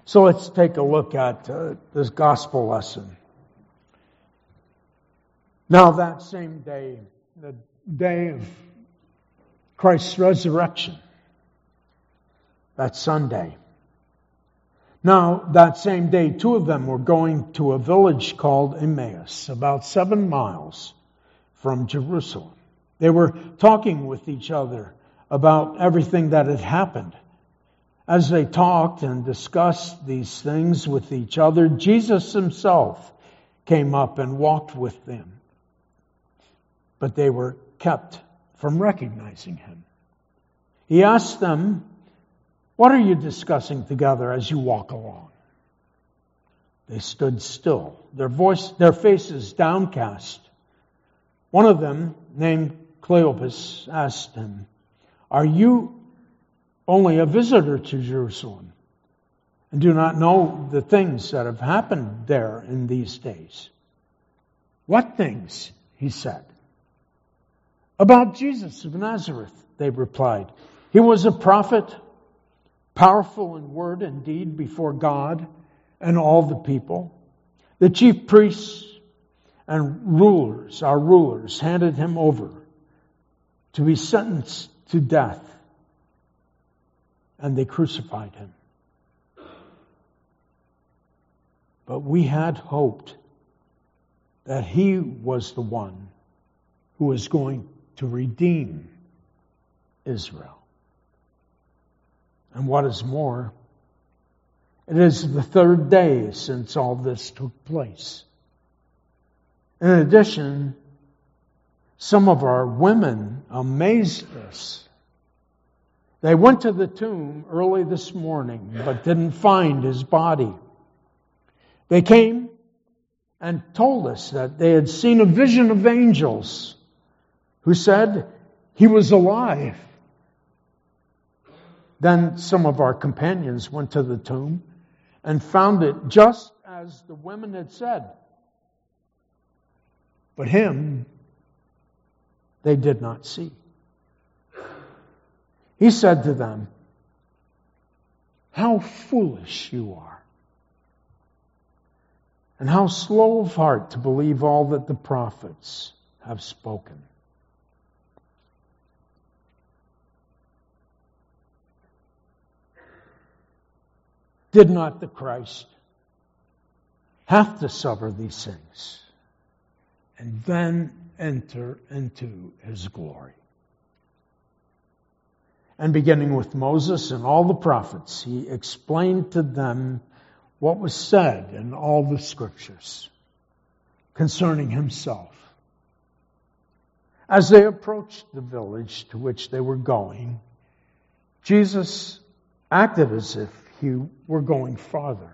So let's take a look at this gospel lesson. Now that same day, the day of Christ's resurrection, that Sunday. Now that same day, two of them were going to a village called Emmaus, about 7 miles from Jerusalem. They were talking with each other about everything that had happened. As they talked and discussed these things with each other, Jesus himself came up and walked with them. But they were kept from recognizing him. He asked them, "What are you discussing together as you walk along?" They stood still, their faces downcast. One of them, named Cleopas, asked him, "Are you only a visitor to Jerusalem and do not know the things that have happened there in these days?" "What things?" he said. "About Jesus of Nazareth," they replied. "He was a prophet, powerful in word and deed before God and all the people. The chief priests and our rulers, handed him over to be sentenced to death, and they crucified him. But we had hoped that he was the one who was going to redeem Israel. And what is more, it is the 3rd day since all this took place. In addition, some of our women amazed us. They went to the tomb early this morning, but didn't find his body. They came and told us that they had seen a vision of angels who said he was alive. Then some of our companions went to the tomb and found it just as the women had said. But him, they did not see. He said to them, "How foolish you are, and how slow of heart to believe all that the prophets have spoken." Did not the Christ have to suffer these things and then enter into his glory? And beginning with Moses and all the prophets, he explained to them what was said in all the scriptures concerning himself. As they approached the village to which they were going, Jesus acted as if he were going farther.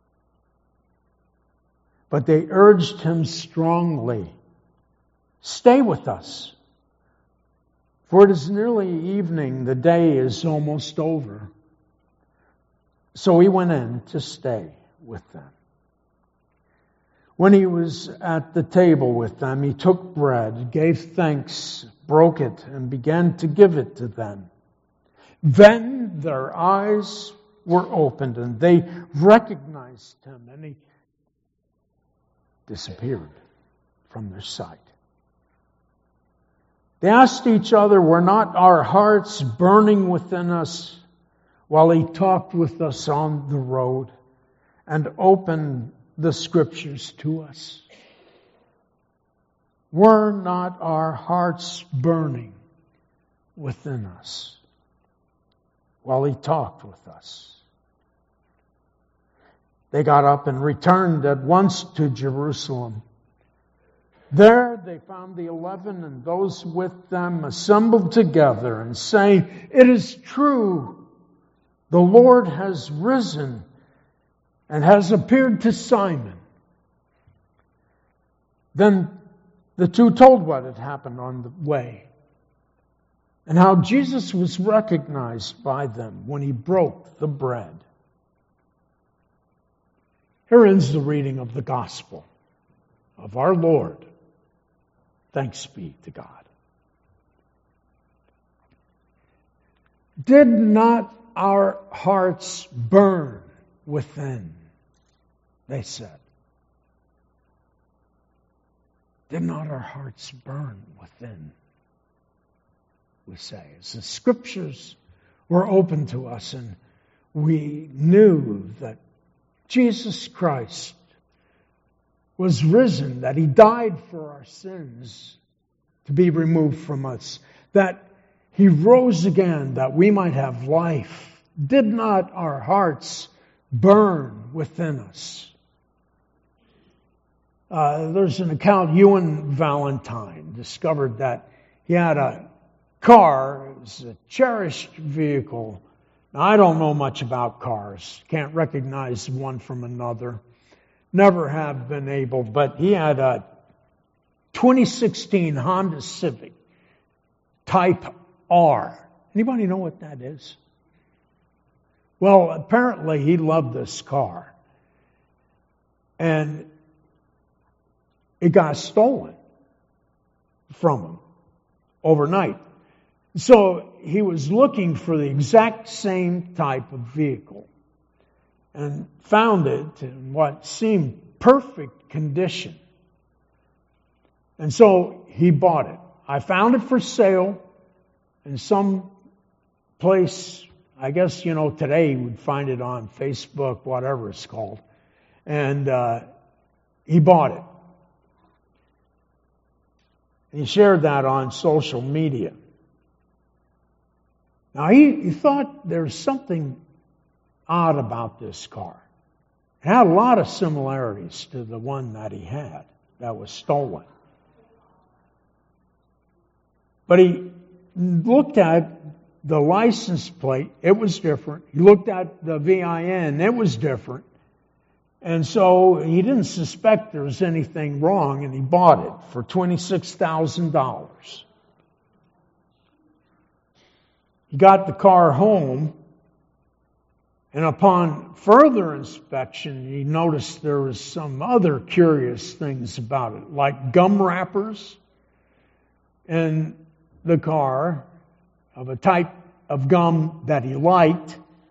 But they urged him strongly, "Stay with us, for it is nearly evening, the day is almost over." So he went in to stay with them. When he was at the table with them, he took bread, gave thanks, broke it, and began to give it to them. Then their eyes were opened, and they recognized him, and he disappeared from their sight. They asked each other, "Were not our hearts burning within us while he talked with us on the road and opened the scriptures to us?" Were not our hearts burning within us while he talked with us? They got up and returned at once to Jerusalem. There they found the 11 and those with them assembled together and saying, "It is true, the Lord has risen and has appeared to Simon." Then the two told what had happened on the way and how Jesus was recognized by them when he broke the bread. Here ends the reading of the gospel of our Lord. Thanks be to God. Did not our hearts burn within, they said. Did not our hearts burn within, we say, as the Scriptures were open to us and we knew that Jesus Christ was risen, that He died for our sins to be removed from us, that He rose again that we might have life. Did not our hearts burn within us? There's an account, Ewan Valentine discovered that he had a car. It was a cherished vehicle. Now, I don't know much about cars. Can't recognize one from another. Never have been able, but he had a 2016 Honda Civic Type R. Anybody know what that is? Well, apparently he loved this car. And it got stolen from him overnight. So he was looking for the exact same type of vehicle and found it in what seemed perfect condition. And so he bought it. I found it for sale in some place. I guess, today you would find it on Facebook, whatever it's called. And he bought it. He shared that on social media. Now, he thought there's something odd about this car. It had a lot of similarities to the one that he had that was stolen. But he looked at the license plate. It was different. He looked at the VIN. It was different. And so he didn't suspect there was anything wrong, and he bought it for $26,000. He got the car home, and upon further inspection, he noticed there was some other curious things about it, like gum wrappers in the car of a type of gum that he liked.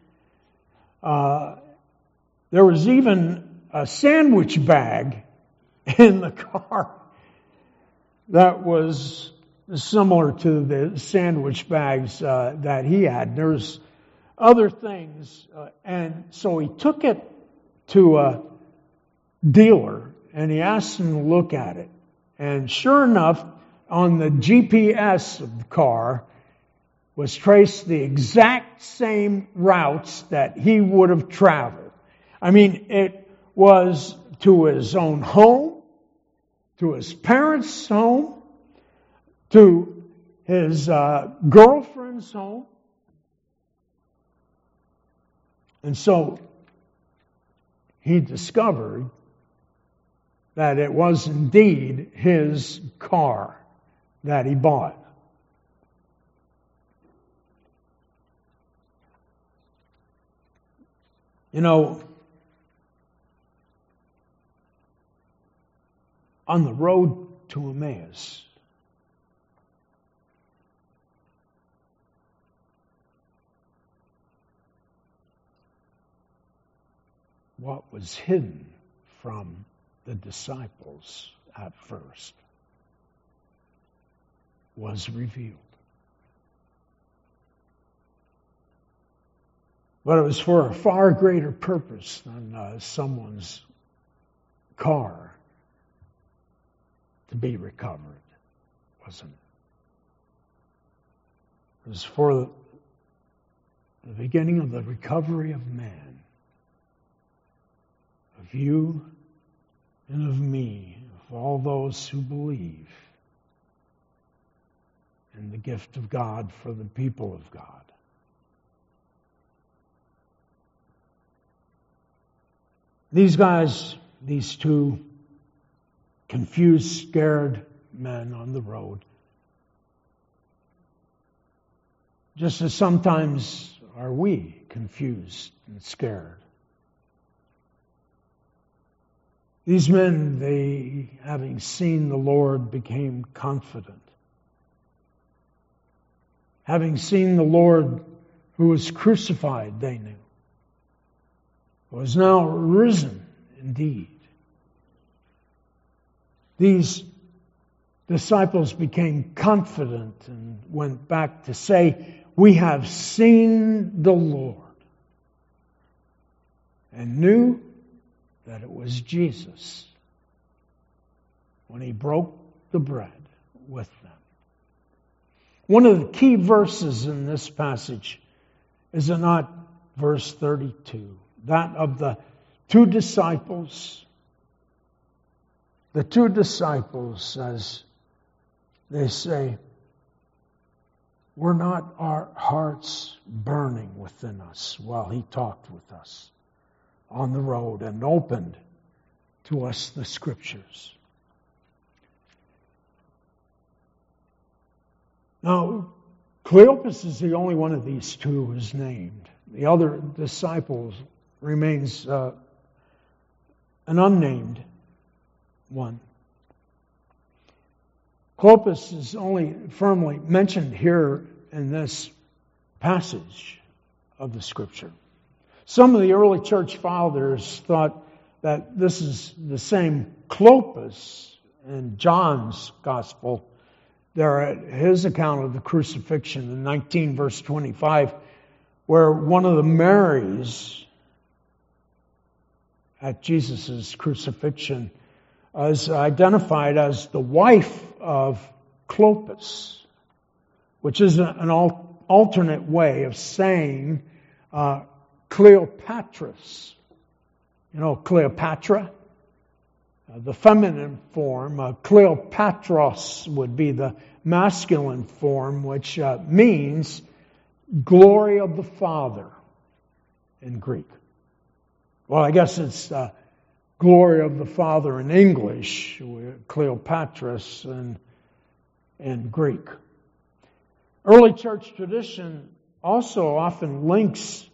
There was even a sandwich bag in the car that was similar to the sandwich bags that he had. There's other things. And so he took it to a dealer and he asked him to look at it. And sure enough, on the GPS of the car was traced the exact same routes that he would have traveled. I mean, it was to his own home, to his parents' home, to his girlfriend's home. And so he discovered that it was indeed his car that he bought. On the road to Emmaus, what was hidden from the disciples at first was revealed. But it was for a far greater purpose than someone's car to be recovered, wasn't it? It was for the beginning of the recovery of man, of you and of me, of all those who believe in the gift of God for the people of God. These guys, these two confused, scared men on the road, just as sometimes are we confused and scared. These men, they, having seen the Lord, became confident. Having seen the Lord who was crucified, they knew. was now risen indeed. These disciples became confident and went back to say, "We have seen the Lord," and knew that it was Jesus when he broke the bread with them. One of the key verses in this passage, is it not verse 32? That of the two disciples. The two disciples, as they say, "Were not our hearts burning within us while he talked with us on the road and opened to us the Scriptures?" Now, Cleopas is the only one of these two who is named. The other disciple remains an unnamed one. Cleopas is only firmly mentioned here in this passage of the Scripture. Some of the early church fathers thought that this is the same Cleopas in John's Gospel. There at his account of the crucifixion in 19 verse 25, where one of the Marys at Jesus' crucifixion is identified as the wife of Cleopas, which is an alternate way of saying Cleopatris. You know, Cleopatra? The feminine form, Cleopatros would be the masculine form, which means glory of the Father in Greek. Well, I guess it's glory of the Father in English, Cleopatris in Greek. Early church tradition also often links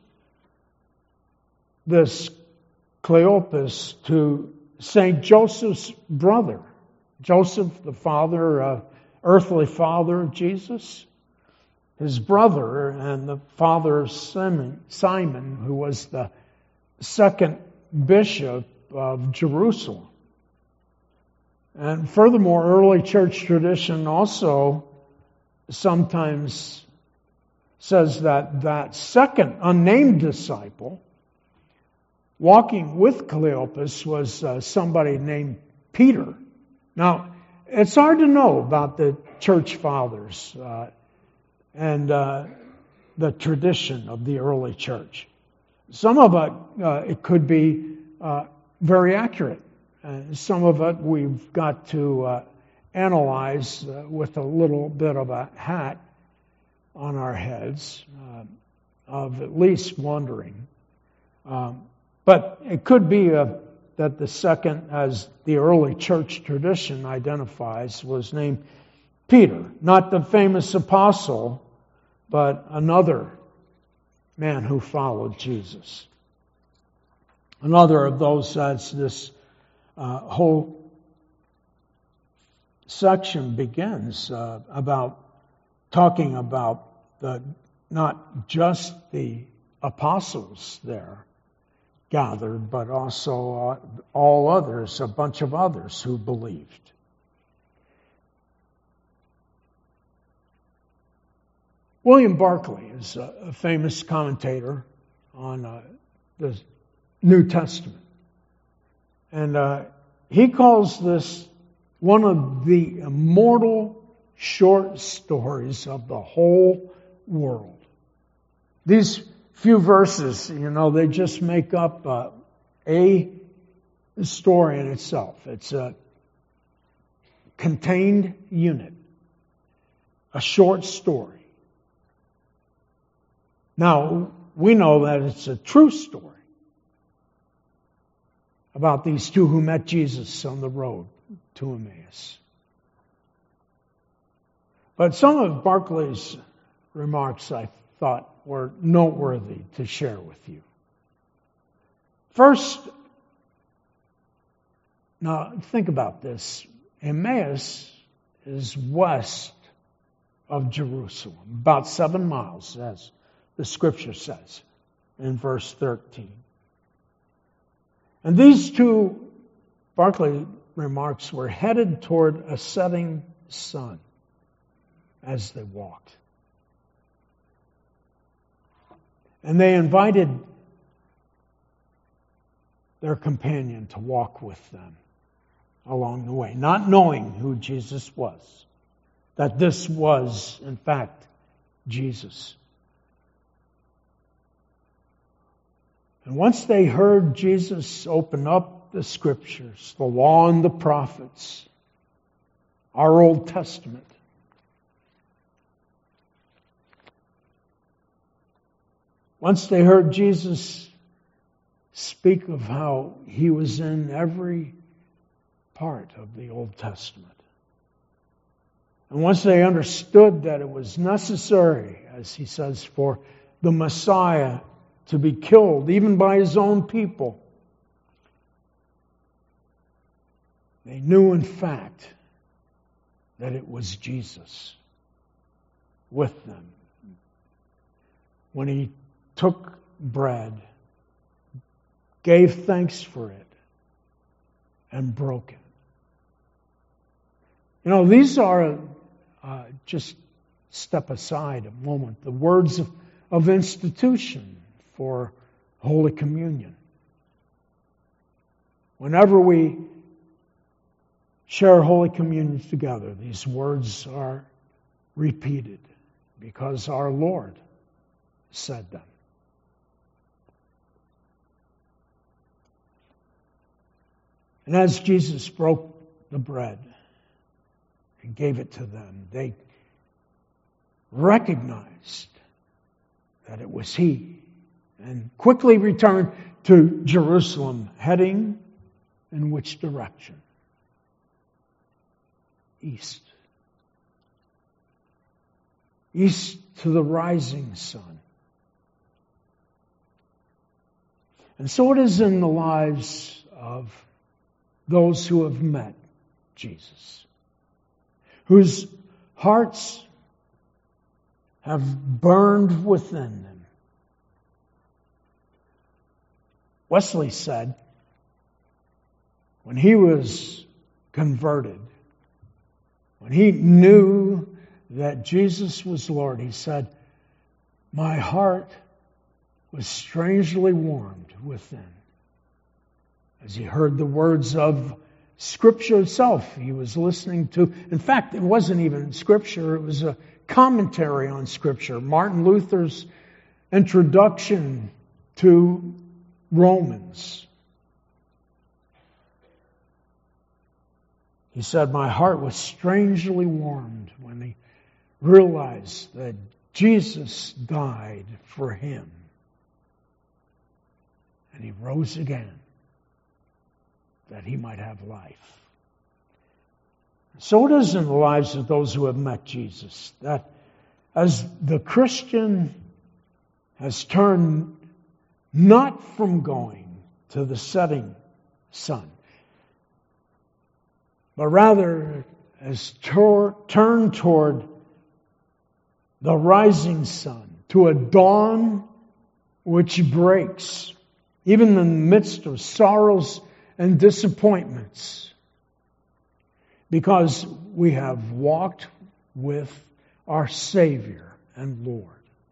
this Cleopas to St. Joseph's brother. Joseph, the father, earthly father of Jesus. His brother and the father of Simon, who was the second bishop of Jerusalem. And furthermore, early church tradition also sometimes says that second unnamed disciple walking with Cleopas was somebody named Peter. Now, it's hard to know about the church fathers and the tradition of the early church. Some of it could be very accurate. Some of it we've got to analyze with a little bit of a hat on our heads of at least wondering. But it could be that the second, as the early church tradition identifies, was named Peter. Not the famous apostle, but another man who followed Jesus. Another of those, as this whole section begins, talking about not just the apostles there gathered, but also all others, a bunch of others who believed. William Barclay is a famous commentator on the New Testament. And he calls this one of the immortal short stories of the whole world. These few verses, they just make up a story in itself. It's a contained unit, a short story. Now, we know that it's a true story about these two who met Jesus on the road to Emmaus. But some of Barclay's remarks, I thought, were noteworthy to share with you. First, now think about this. Emmaus is west of Jerusalem, about 7 miles, as the Scripture says in verse 13. And these two, Barclay remarks, were headed toward a setting sun as they walked. And they invited their companion to walk with them along the way, not knowing who Jesus was, that this was, in fact, Jesus. And once they heard Jesus open up the Scriptures, the law and the prophets, our Old Testament, once they heard Jesus speak of how He was in every part of the Old Testament, and once they understood that it was necessary, as He says, for the Messiah to be killed, even by His own people, they knew in fact that it was Jesus with them. When He took bread, gave thanks for it, and broke it. You know, these are, just step aside a moment, the words of institution for Holy Communion. Whenever we share Holy Communion together, these words are repeated because our Lord said them. And as Jesus broke the bread and gave it to them, they recognized that it was He, and quickly returned to Jerusalem, heading in which direction? East. East to the rising sun. And so it is in the lives of those who have met Jesus, whose hearts have burned within them. Wesley said, when he was converted, when he knew that Jesus was Lord, he said, my heart was strangely warmed within. As he heard the words of Scripture itself, he was listening to, in fact, it wasn't even Scripture, it was a commentary on Scripture. Martin Luther's introduction to Romans. He said, my heart was strangely warmed when he realized that Jesus died for him. And he rose again that he might have life. So it is in the lives of those who have met Jesus, that as the Christian has turned not from going to the setting sun, but rather has turned toward the rising sun, to a dawn which breaks, even in the midst of sorrows and disappointments, because we have walked with our Savior and Lord.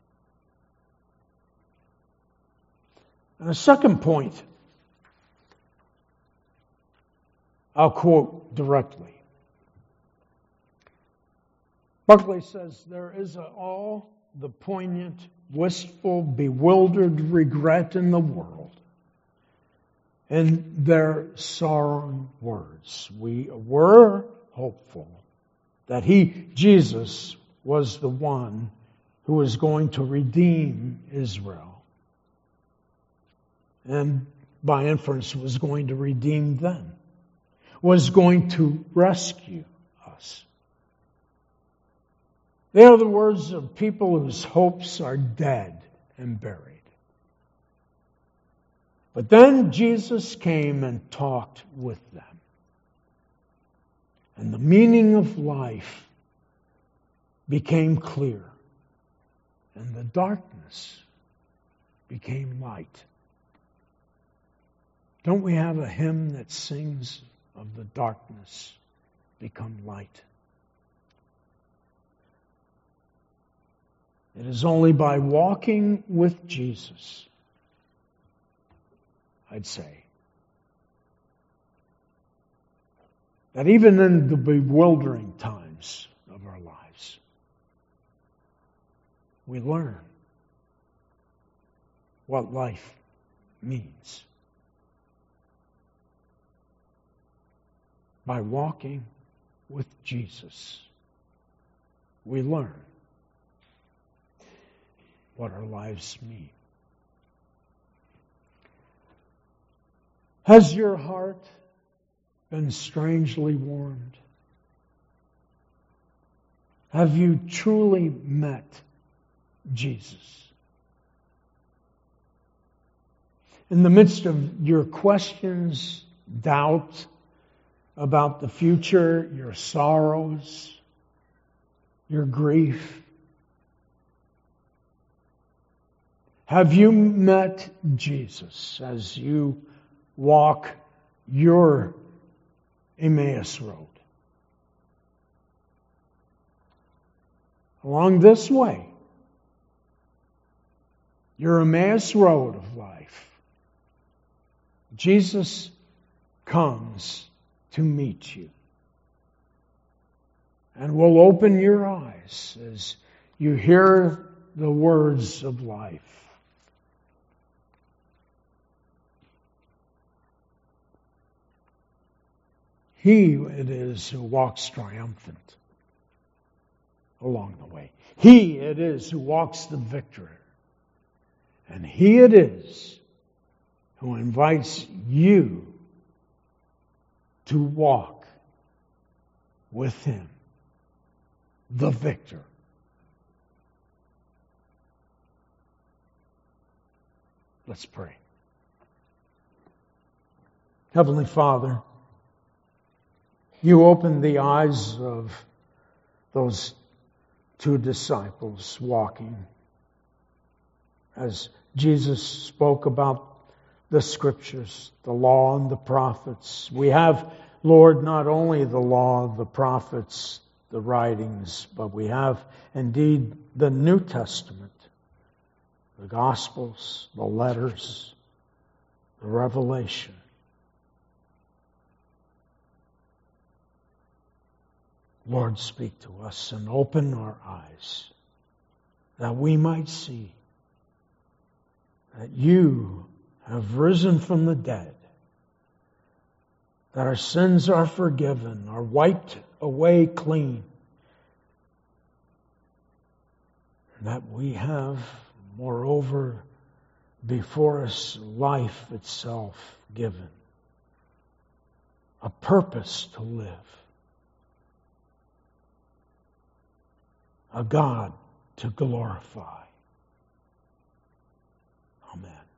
And a second point, I'll quote directly. Barclay says, there is all the poignant, wistful, bewildered regret in the world in their sorrowing words. We were hopeful that He, Jesus, was the one who was going to redeem Israel, and by inference was going to redeem them, was going to rescue us. They are the words of people whose hopes are dead and buried. But then Jesus came and talked with them. And the meaning of life became clear. And the darkness became light. Don't we have a hymn that sings of the darkness become light? It is only by walking with Jesus, I'd say, that even in the bewildering times of our lives, we learn what life means. By walking with Jesus, we learn what our lives mean. Has your heart been strangely warmed? Have you truly met Jesus? In the midst of your questions, doubt about the future, your sorrows, your grief, have you met Jesus as you walk your Emmaus Road? Along this way, your Emmaus Road of life, Jesus comes to meet you and will open your eyes as you hear the words of life. He it is who walks triumphant along the way. He it is who walks the victor. And He it is who invites you to walk with Him, the victor. Let's pray. Heavenly Father, You opened the eyes of those two disciples walking as Jesus spoke about the Scriptures, the law and the prophets. We have, Lord, not only the law, the prophets, the writings, but we have indeed the New Testament, the Gospels, the letters, the Revelation. Lord, speak to us and open our eyes that we might see that You have risen from the dead, that our sins are forgiven, are wiped away clean, and that we have, moreover, before us life itself given, a purpose to live, a God to glorify. Amen.